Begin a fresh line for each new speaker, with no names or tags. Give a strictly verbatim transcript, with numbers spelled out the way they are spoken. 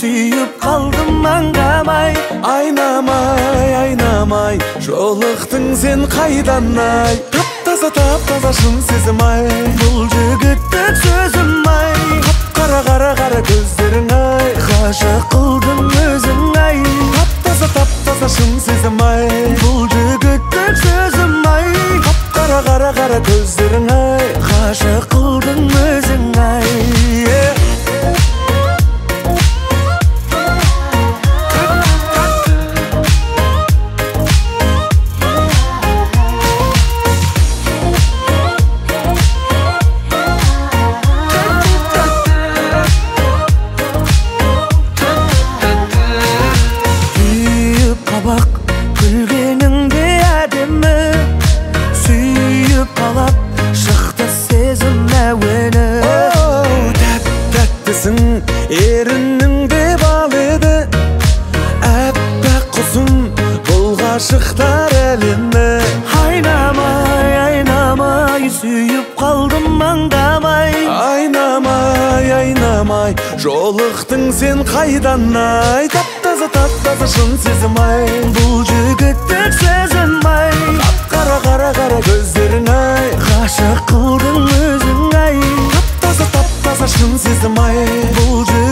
suyup kaldım angamay.
Aynamay, aynamay, жолықтың sen қайдан ай. Тап-таза, тап-таза шын сезім ай.
Бұл жігіттік сөзім ай.
Қап-қара, қара-қара көздерің ай.
Ғашық қылдың өзің ай.
Тап-таза, тап-таза шын сезім ай.
Бұл жігіттік сөзім ай.
Қап-қара, қара-қара көздерің ай.
Ғашық қылдың өзің ай. Күлгеніңде әдемі сүйіп алап шықты сезім әуені.
Тәп-тәттісің, ерінің де бал еді. Әппақ құсым, бұл ғашықтар әлемі.
Айнамай, айнамай, сүйіп қалдым аңдамай.
Айнамай, айнамай, жолықтың сен қайдан ай. Тап-таза, тап-таза шын сезім ай.
Бұл жігіттік сөзім ай.
Қап-қара, қара-қара көздерің ай.
Ғашық қылдың өзің ай.
Тап-таза, тап-таза шын сезім ай.
Бұл жігіттік